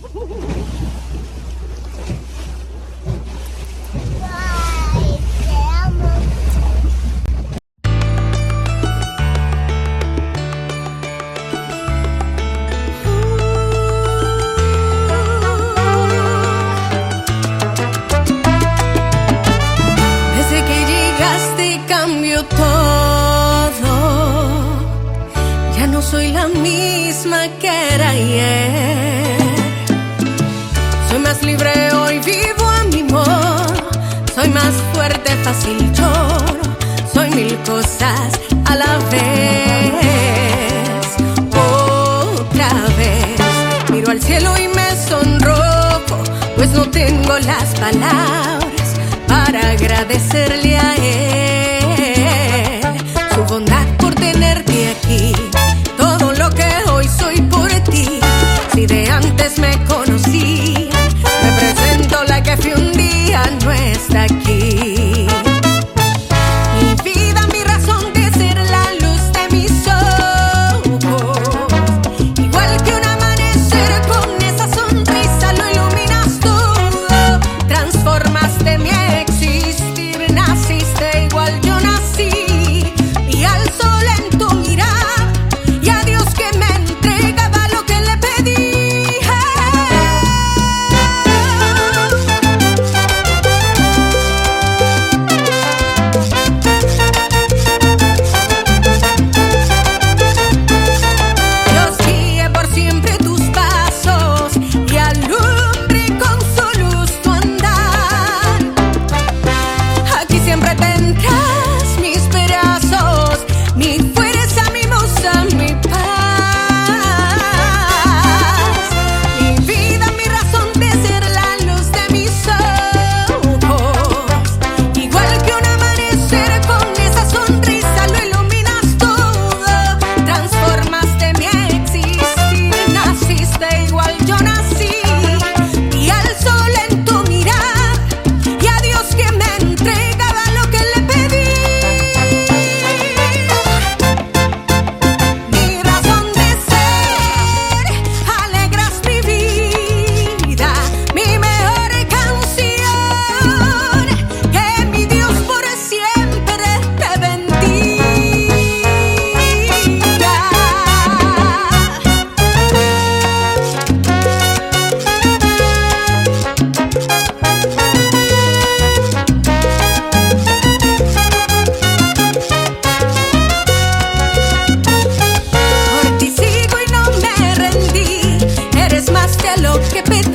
Ay, te amo. Desde que llegaste cambió todo. Ya no soy la misma que era ayer. Soy más libre hoy, vivo a mi modo. Soy más fuerte, fácil lloro. Soy mil cosas a la vez. Otra vez miro al cielo y me sonrojo, pues no tengo las palabras para agradecerle a él su bondad por tenerte aquí. Todo lo que hoy soy por ti. Si de antes me conocí, me presento la que fui un día, no está aquí. Mi vida, mi razón de ser, la luz de mis ojos. Igual que un amanecer, con esa sonrisa lo iluminas todo. Transformaste mi existir, naciste igual yo nací. Y al sol en tu mirar, y a Dios que me entregaba lo que le pedí. Dios guíe por siempre tus pasos y alumbre con su luz tu andar. Aquí siempre tendrás mis brazos, mi fuerza, mi musa, mi paz. Mi vida, mi razón de ser, la luz de mis ojos. Igual que un amanecer, con esa sonrisa lo iluminas todo. Transformaste mi existir, naciste igual yo nací. Y al sol en tu mirar, y a Dios que me entregaba lo que le pedí. Mi razón de ser, alegras mi vida, mi mejor canción. Que mi Dios por siempre te bendiga. Por ti sigo y no me rendí. Eres más de lo que pedí.